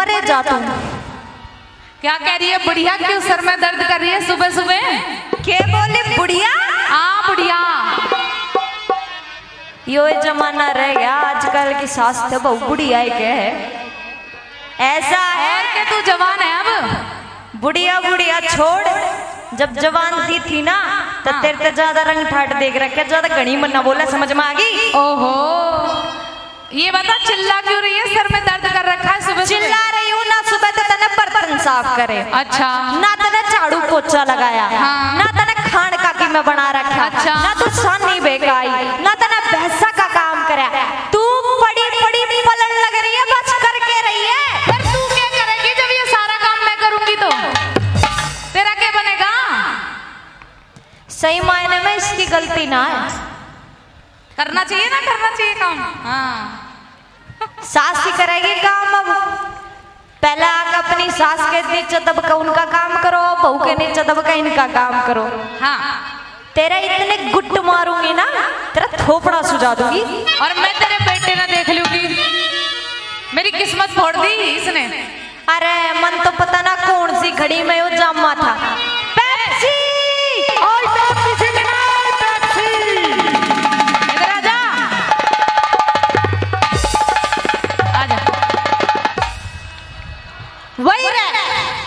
मरे जा तू। क्या कह रही है बुढ़िया? क्यों सर में दर्द कर रही है सुबह सुबह? के बोले बुढ़िया? हाँ बुढ़िया। यो जमाना रह गया आजकल की सास तो बहु बुढ़िया ही के है। ऐसा है कि तू जवान है अब। बुढ़िया बुढ़िया छोड़, जब जवान थी ना तो तेरे से ज्यादा रंग ठाट देख रखे, ज्यादा घनी मन्ना बोला, समझ में आ गई? ओहो, ये बता चिल्ला क्यों रही है? सर में दर्द कर रखा है सुबह? चिल्ला रही हूँ ना, सुबह तो तने बर्तन साफ करे, अच्छा, ना तने झाड़ू पोछा लगाया, हाँ। ना तने खान का की मैं बना रखा, अच्छा। ना तू सानी बेकाई, ना तने भैंसा का काम करे। तू बड़ी बड़ी पलड़ लग रही है, बस करके रही है। पर तू क्या करेगी जब ये सारा काम मैं करूंगी तो? तेरा क्या बनेगा? सही मायने में इसकी गलती ना है, करना चाहिए ना, करना चाहिए काम। हाँ, सास ही करेगी काम। अब पहले आकर अपनी सास के नीचे दबका उनका काम करो, बहू के नीचे दबका इनका काम करो। हाँ, तेरे इतने गुट मारूंगी ना, तेरा थोपड़ा सुझा दूंगी। और मैं तेरे बेटे ना देख लूंगी। मेरी किस्मत फोड़ दी इसने। अरे मन तो पता ना कौन सी घड़ी में वो जामा था। पेप्सी! इधर आ जा, आ जा। वही रह,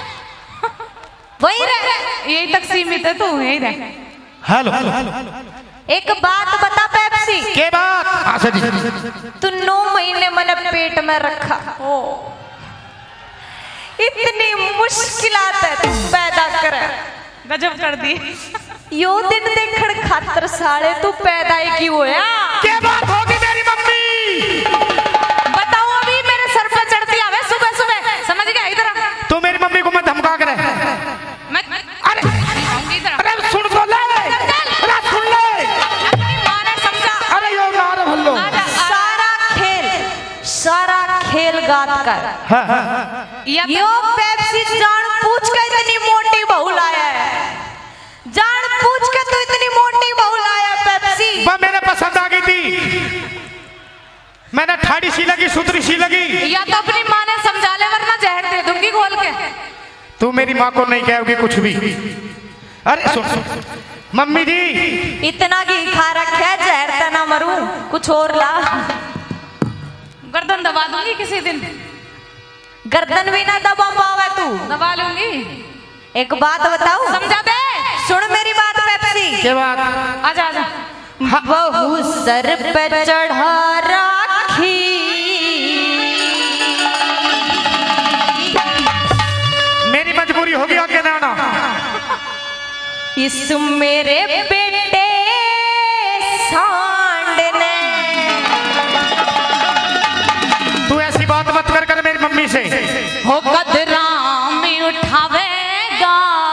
वही रह। यही तक सीमित है तू, यही रह। हेलो, एक बात बता पेप्सी, के बात? आशा जी, तू 9 महीने मैंने पेट में रखा, इतनी मुश्किलात है तू पैदा करे, गजब कर दी। यो दिन देखण खातर साले तू पैदा ही क्यों होया? के बात होगी मेरी मम्मी? बताओ, अभी मेरे सर पे चढ़ती आवे सुबह सुबह, समझ गया? इधर आ। तू मेरी मम्मी को मत धमका कर। मैं अरे आऊंगी इधर। अरे सुन तो ले, अरे सुन ले। अपनी माँ ने समझा। अरे यो यार भल्लो, सारा खेल गात कर। यो पेप्सी जान पूछ के इतनी मोटी बहू लाया है, जान पूछ के तू इतनी मोटी बहू लाया पेप्सी। वह मेरे पसंद आ गई थी, मैंने ठाड़ी सी लगी, सुतरी सी लगी। या तो अपनी माँ ने समझा ले, वरना जहर दे दूंगी खोल के। तू मेरी माँ को नहीं कहोगी कुछ भी। अरे सुन, सुन मम्मी जी, इतना घी खा रखा है, जहर तो ना मरूं, कुछ और ला। गर्दन दबा दूंगी किसी दिन। गर्दन भी ना दबा पावे तू। दबा लूंगी। एक बात बताऊं, समझा दे। सुन मेरी बात पेप्सी। के बात? आजा आजा। बहू सर पे चढ़ा राखी, मेरी मजबूरी होगी आगे ना आना। इस मेरे बेटे सांड ने। तू ऐसी बात मत कर मेरी मम्मी से। हो कदरा में उठावेगा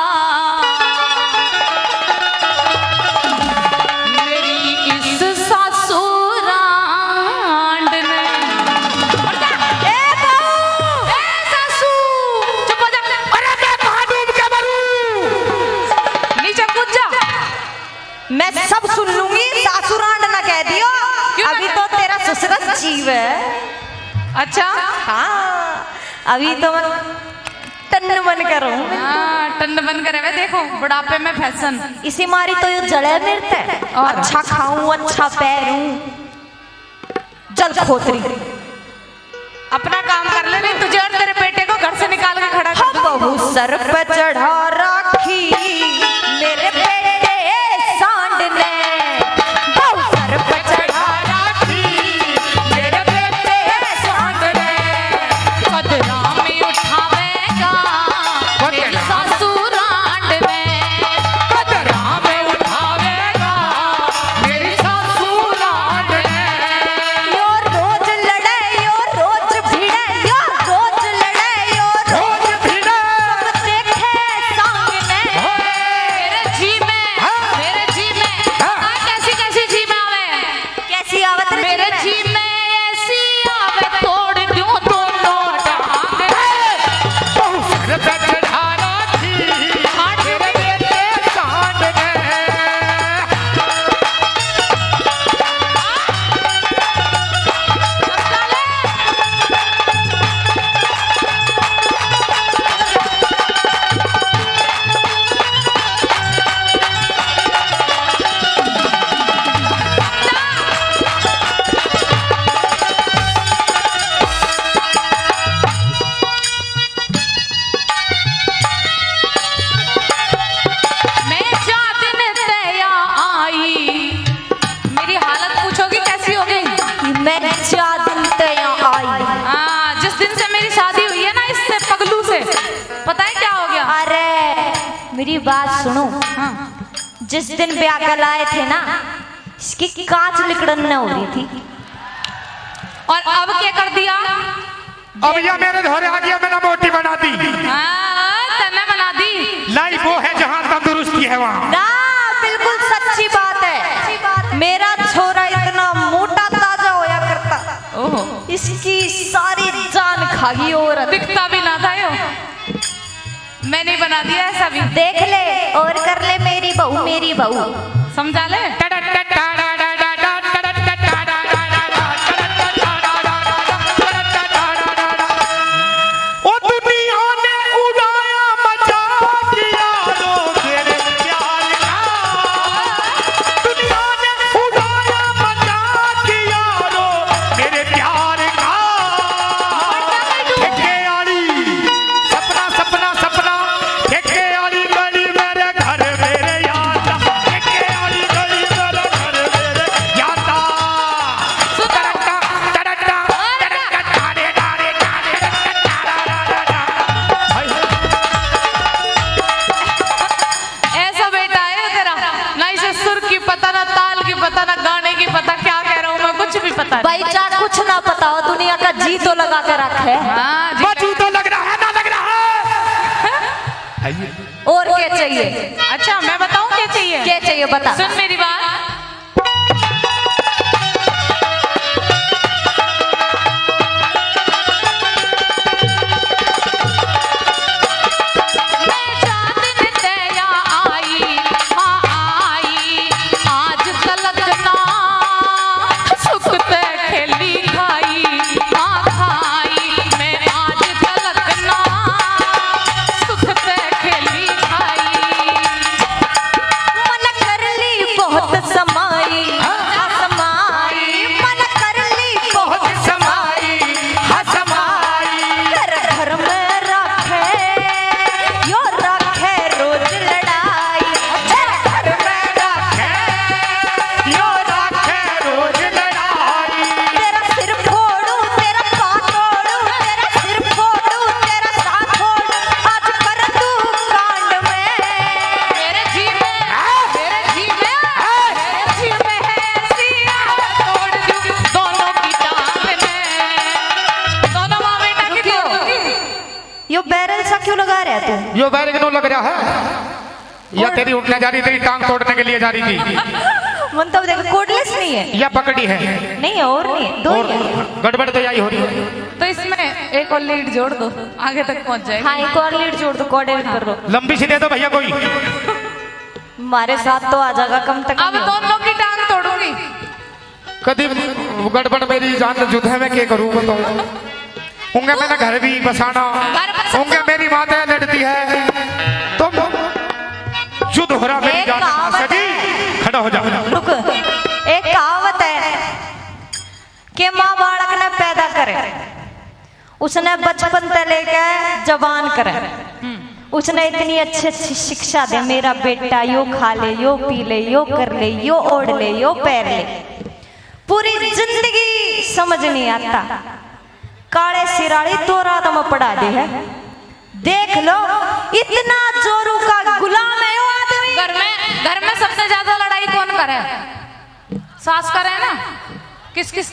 मेरी इस ससुरांड ने। ए बहू! ए ससु! चुप हो जा। अरे मैं कहाँ डूब के मरूं? नीचे कूद जा। मैं सब सुन लूंगी, सासुरांड ना कह दियो। क्यों ना अभी कह- तो तेरा ससुर जीव है। अच्छा, हाँ, अभी तो मैं टन बन कर रहूं। हाँ, टन बन कर रहे। देखो बुढ़ापे में फैशन। इसी मारी तो ये जले मिलते है। और? अच्छा खाऊं, अच्छा पैरूं, जल खोतरी। अपना काम कर ले, नहीं तुझे और तेरे बेटे को घर से निकाल के खड़ा कर दूंगी। बहू सर पे चढ़ा राखी मेरे बेटे सांड ने। बहू सर पे चढ़ा राखी मेरे बेटे सांड ने। कदरा में उठावेगा मेरी ससुरांड ने। कदरा में उठावेगा मेरी ससुरांड ने। यो रोज लड़े, यो रोज भिड़े, यो रोज लड़े, यो रोज भिड़े, सब देखे बात सुनो। हाँ। जिस दिन ब्याह कर लाए थे ना, इसकी कांच लिकड़न हो रही थी। और अब क्या कर दिया? अब यह मेरे घरे आ गया, मैंने मोटी बना दी। तने बना दी। लाई वो है जहाँ तंदुरुस्ती है वहाँ। ना, बिल्कुल सच्ची बात है। मेरा छोरा इतना मोटा ताजा होया करता, ओहो, इसकी सारी जान खागी औरत। दिखता भी ना था यो। मैंने बना दिया ऐसा भी। देख ले और कर ले, मेरी बहू मेरी बहू। समझा ले। भाई चार कुछ ना पता हो, दुनिया का जी तो लगा के रखे। हाँ, जी तो लग रहा है ना, लग रहा है। और क्या चाहिए? अच्छा मैं बताऊं क्या चाहिए? क्या चाहिए बता। सुन मेरी बात। यो बैरिक नो लग रहा है या तेरी उठने जा रही, तेरी टांग तोड़ने के लिए जा रही थी। मतलब देखो कोडलेस नहीं है या पकड़ी है? नहीं और नहीं है, दो और ही है। गड़बड़ तो यही हो रही है। तो इसमें एक और लीड जोड़ दो, आगे तक पहुंच जाएगी। हाँ एक और लीड जोड़ दो, कोऑर्डिनेट कर दो। लंबी सी दे दो भैया कोई। हमारे साथ तो आ जाएगा कम तक। अब दोनों की टांग तोड़ूंगी। कभी गड़बड़ मेरी जान जुधे में क्या करूँ तो होंगे मेरा घर भी बसाना, होंगे मेरी माता लड़ती है तो युद्ध हो रहा मेरी जान। सजी खड़ा हो जाओ। रुक, एक कहावत है कि माँ बालक ने पैदा करे, उसने बचपन से लेकर जवान करे, उसने इतनी अच्छी अच्छी शिक्षा दे, मेरा बेटा यो खा ले, यो पी ले, यो कर ले, यो ओढ़ ले, यो पैर ले, पूरी जिंदगी समझ नहीं आता। काले सिराड़ी तो रात में पड़ा दे है। देख लो इतना जोरू का गुलाम है वो आदमी। घर में सबसे ज्यादा लड़ाई कौन करे? सास करे ना। किस किस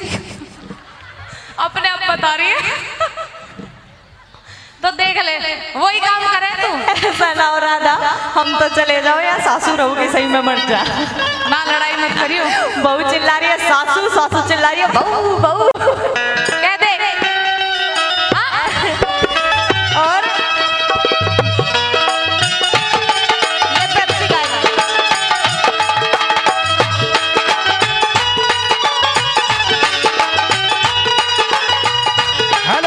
अपने आप बता रही है। तो देख ले वही काम करे तू। ऐसा ना हो राधा, हम तो चले जाओ या सासू रहोगे सही में मर जा। ना लड़ाई मत करियो। बहू चिल्ला रही है सासू, सासू चिल्ला रही है बहू बहू। कह दे। और ये पेप्सी गाएगा। हेलो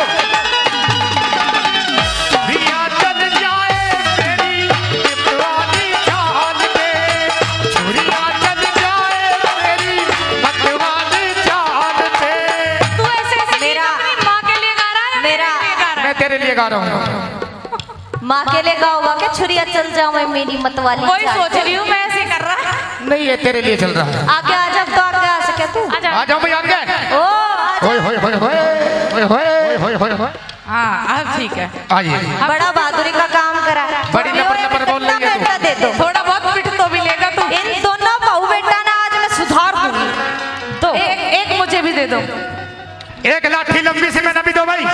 दिया चल जाए तेरी दीवानी चांद पे, छुरिया चल जाए तेरी मतवानी चांद पे। तू ऐसे मेरा माँ के लिए गा रहा है? मेरा मैं तेरे लिए गा रहा हूँ। माँ के लिए गाओगा क्या? छुरिया चल जाओ मैं मेरी मतवाली। वही सोच रही हूँ मैं ऐसे कर रहा। नहीं ये तेरे लिए चल रहा है। आगे आ जा, तो आगे आ सके तू। आ जाओ भैया आ गए। ओ आ जा। होय होय होय होय होय होय होय होय। हाँ अब ठीक है। आइए। बड़ा बहादुरी का काम करा। बड़ी नंबर बोल रही है तू। दे मुझे भी दे दो। एक लाठी लंबी सी मैंने भी दो भाई।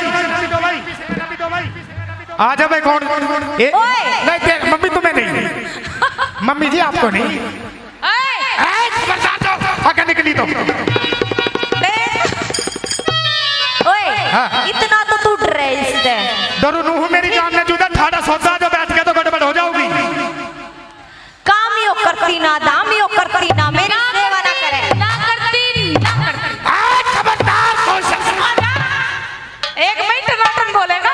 आ जाओ भाई। कौन नहीं मम्मी तुम्हें नहीं, मम्मी जी आपको नहीं। आगे निकली तो ओए इतना तो तू डर रहे इससे। डरू नूह मेरी जान ने जुदा ठाड़ा सौदा जो बैठ के तो गड़बड़ हो जाओगी। काम यो करती ना दाम यो करती ना मेरी सेवा ना करे। ना करती ना करती। खबरदार एक मिनट नाटन बोलेगा।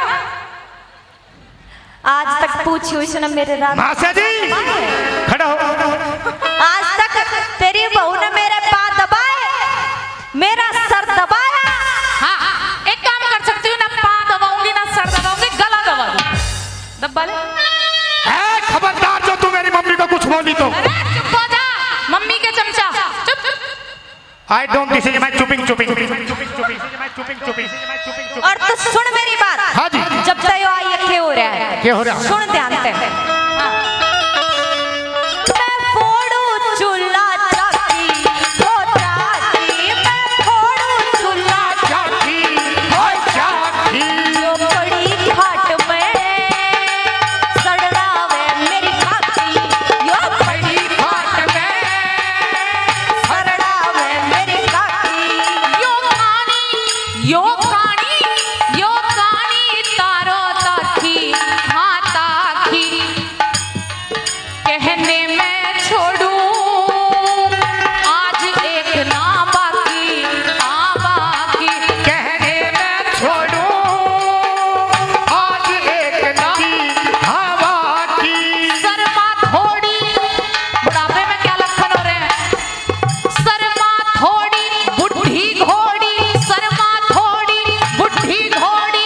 आज तक पूछी उसने मेरे रात मासा जी खड़ा हो। आज तक तेरी बहू ने मेरे पाँव दबाए, मेरा सर दबाया। हाँ एक काम कर सकती हूँ, ना पाँव दबाऊंगी ना सर दबाऊंगी, गला दबा दूँ। दबा ले। खबरदार जो तू मेरी मम्मी को कुछ बोली तो। अरे चुप हो जा, मम्मी के चमचा चुप। I don't this is my चुपिंग। और तो सुन मेरी बात। हाँ जी। जब तक यो आई क्या हो रहा है? क्या हो रहा है? सुन ध्यान से। मैं फोड़ू चूल्हा चाकी हो चाकी, मैं फोड़ू चूल्हा चाकी हो चाकी। यो बड़ी घाट में सड़ावे मेरी खाकी, यो बड़ी घाट में सड़ावे मेरी खाकी। यो कानी तारो ताकी हाँ ताकी, कहने में छोड़ूं आज एक ना बाकी हाँ बाकी। कहने में छोड़ूं आज एक ना हवा की। शर्मा थोड़ी, बुढ़ापे में क्या लक्षण हो रहे हैं? शर्मा थोड़ी बुढ़ी घोड़ी, शर्मा थोड़ी बुढ़ी घोड़ी।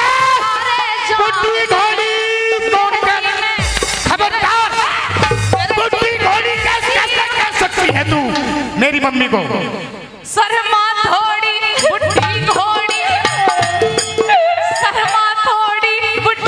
बुढ़ी घोड़ी कौन खबरदार। बुढ़ी घोड़ी कैसे कह सकती है तू मेरी मम्मी को? शर्मा थोड़ी बुढ़ी घोड़ी, शर्मा थोड़ी बुढ़ी।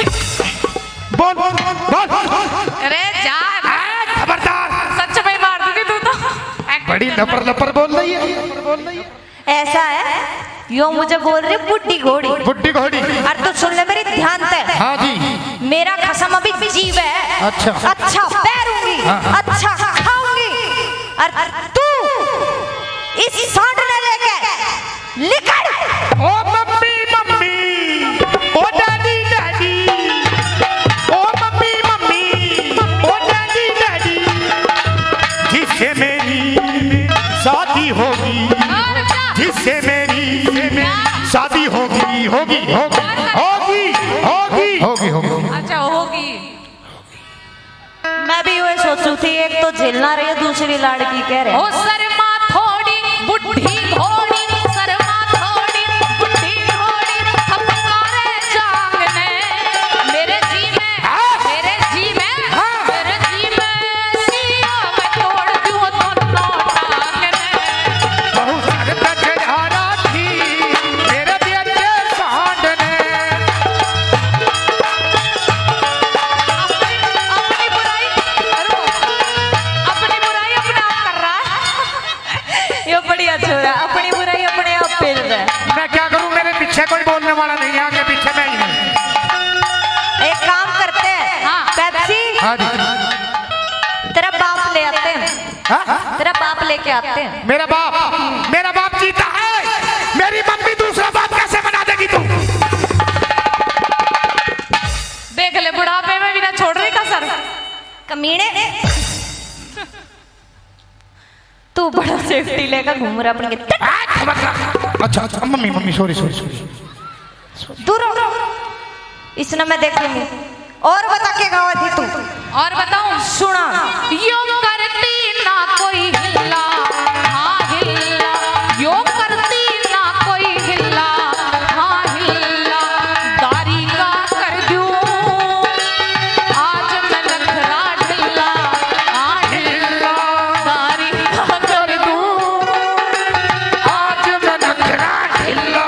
बोल। अरे जा, खबरदार। सच में मार दूंगी तू तो। बड़ी लपर बोल रही है। ऐसा है, यो मुझे बोल रही बुढ़ी घोड़ी। बुढ़ी घोड़ी। और तू सुन ले मेरी ध्यान से। हाँ जी। मेरा कसम अभी जीव है। अच्छा। अच्छा पैरूंगी, हाँ। अच्छा खाऊंगी। और तू इस सांड ने लेके निकल। ओ मम्मी ओ डैडी ओ मम्मी ओ डैडी जिससे मेरी शादी होगी, जिससे मेरी शादी होगी। अच्छा होगी। मैं भी वही सोचू थी, एक तो झेलना रही है, दूसरी लड़की कह रहे। ओ शर्मा थोड़ी बुढ़ी घोड़ी, शर्मा थोड़ी बुढ़ी घोड़ी, थपकारे जांग ने मेरे जी में सिया में तोड़ दूं दोनों टांग ने। बहुत सारे चढ़ा थी मेरे बेटे सांड ने। अपनी बुराई अपने आप कर रहा है। ये बढ़िया छोरा, अपनी बुराई अपने आप पेल रहा है। मैं क्या करूं, मेरे पीछे कोई बोलने वाला नहीं है, आगे पीछे मैं ही हूं। एक काम करते हैं। हाँ। पेप्सी हाँ जी। तेरा बाप ले आते हैं। हाँ? तेरा बाप लेके आते हैं। मेरा बाप जीता है। मेरी मम्मी दूसरा बाप कैसे बना देगी तू? देख ले, बुढ़ापे में भी ना छोड़ रही का सर। कमीने तू बड़ा सेफ्टी लेकर घूम रहा अपनी। अच्छा मम्मी सॉरी। दूर हो, इसने मैं देख लूंगी। और बता के गावा थी तू? और बताऊं? सुना। यो करती ना कोई हिल्ला, हाँ हिल्ला, यो करती ना कोई हिल्ला, हाँ हिल्ला, दारी का कर दूं आज मैं नखरा ढिल्ला, हाँ ढिल्ला, दारी का कर दूं आज मैं नखरा ढिल्ला।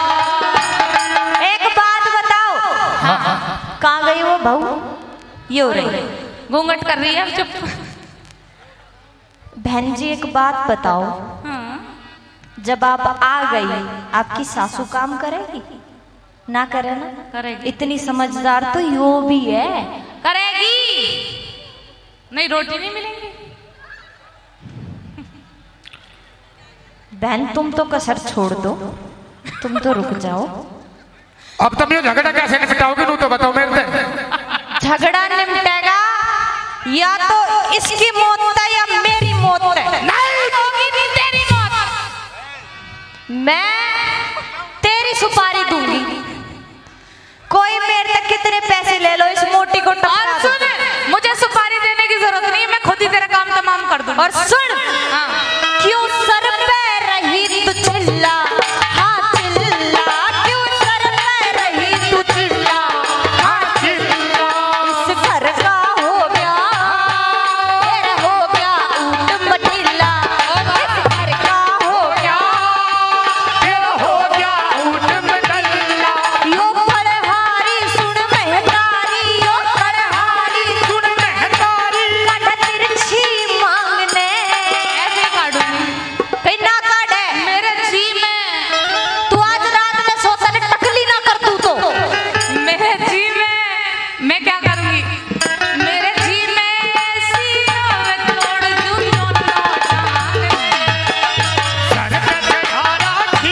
एक बात बताओ। कहाँ गई वो बहू? ये हो रही घूंघट कर रही है, चुप। बहन जी एक बात बताओ। जब आप आ गई आपकी सासू काम करेगी ना? करे ना? करेगी। इतनी समझदार तो यो भी है। करेगी। नहीं रोटी नहीं मिलेगी। बहन तुम तो कसर छोड़ दो, तुम तो रुक जाओ। अब तुम ये झगड़ा कैसे निपटाओगे? नू तो बताओ मेरे से। झगड़ा निपटेगा या तो इसकी मौत है या मेरी मौत है। नहीं होगी नहीं तेरी मौत। मैं तेरी सुपारी दूंगी। कोई मेरे तक कितने पैसे ले लो, इस मोटी को टपका दो। सुन, मुझे सुपारी देने की जरूरत नहीं है, मैं खुद ही तेरा काम तमाम कर दूंगी। और सुन, हाँ। क्यों सर पे रही तू चिल्ला, हाँ चिल्ला, क्यों सर पे रही तू चिल्ला, हाँ चिल्ला। इस घर का हो गया, तेरा हो गया ऊट मटिल्ला। इस घर का हो गया, तेरा हो गया ऊट मटिल्ला। यो फड़हारी सुन महतारी, यो फड़हारी सुन महतारी। काट तिरछी मांगने, ऐसे काटूंगी कहीं ना काटे। मेरे जी में। तू आज रात में सोता ने टकली ना कर तू तो। मेरे जी में मैं क्या करूंगी? मेरे जी में सीनों में तोड़ दूं दोनों टांग। सर पे चढ़ा राखी।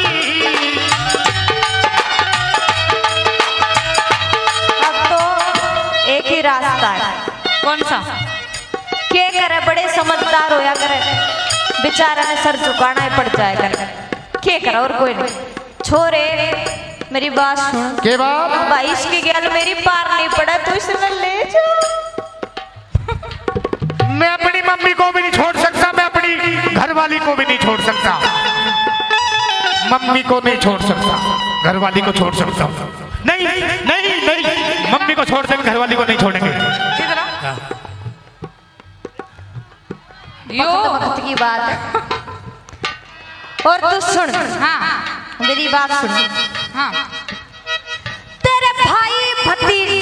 अब तो एक ही रास्ता है। कौन सा? के करे बड़े समझदार होया करे, बेचारा ने सर झुकाना ही पड़ जाए करे। के करे और कोई नहीं। छोरे मेरी बात सुन, के बाप? 22 की गैल मेरी पार नहीं पड़ा, तू इसे मैं ले जा। मैं अपनी मम्मी को भी नहीं छोड़ सकता, मैं अपनी घरवाली को भी नहीं छोड़ सकता। मम्मी को नहीं छोड़ सकता, घरवाली को छोड़ सकता हूँ। नहीं नहीं नहीं, मम्मी को छोड़ देंगे, घरवाली को नहीं छोड़ेंगे। किधर? यो वक्त की बात है। और तू सुन, हाँ मेरी बात सुन। हाँ। तेरे भाई भतीजे